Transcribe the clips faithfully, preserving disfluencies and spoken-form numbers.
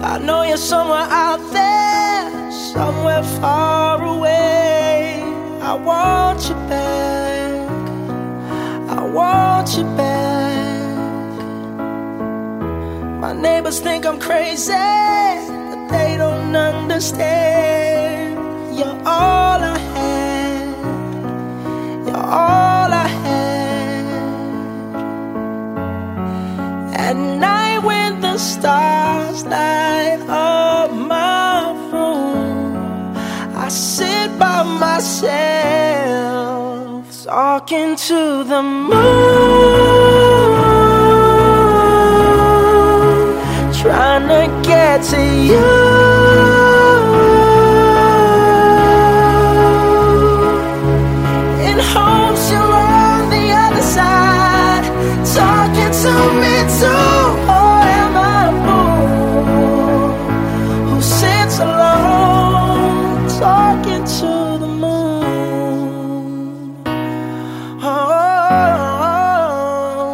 I know you're somewhere out there, somewhere far away. I want you back, I want you back. My neighbors think I'm crazy, but they don't understand. You're all I had, you're all I had. At night when the stars light up my room, I sit by myself, talking to the moon, trying to get to you. In hopes you're on the other side, talking to me too. Or am I a fool who sits alone, talking to the moon? Oh,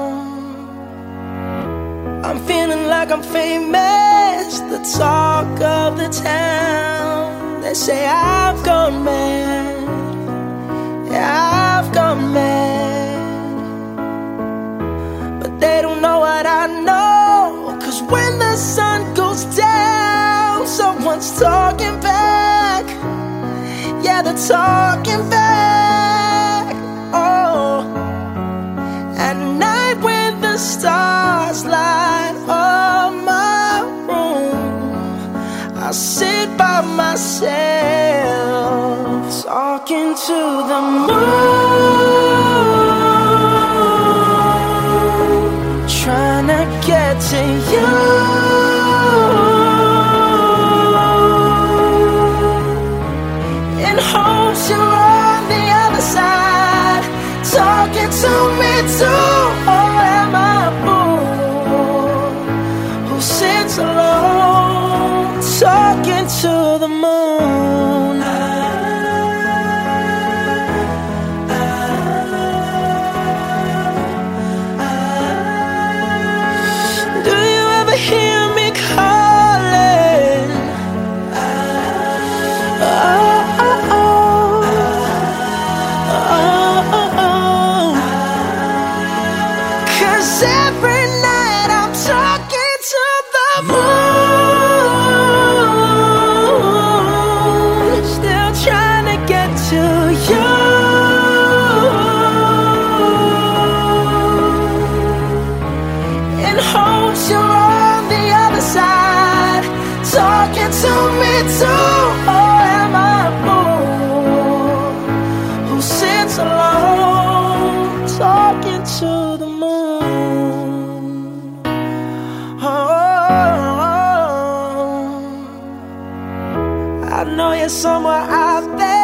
I'm feeling like I'm famous, the talk of the town. They say I've gone mad, yeah, I've gone mad. But they don't know what I know, 'cause when the sun goes down, someone's talking back. Yeah, they're talking back. Oh, at night when the stars light up my room, I sit by myself, talking to the moon, trying to get to you. In hopes you're on the other side, talking to me too. Or am I a fool who sits alone, talking to the moon? Do you ever hear me calling? Oh, oh, oh. Oh, oh, oh. 'Cause every night I'm talking to the moon, still trying to get to you. In hopes you're on the other side, talking to me too. Or am I a fool who sits alone, talking to the moon? Oh, I know you're somewhere out there,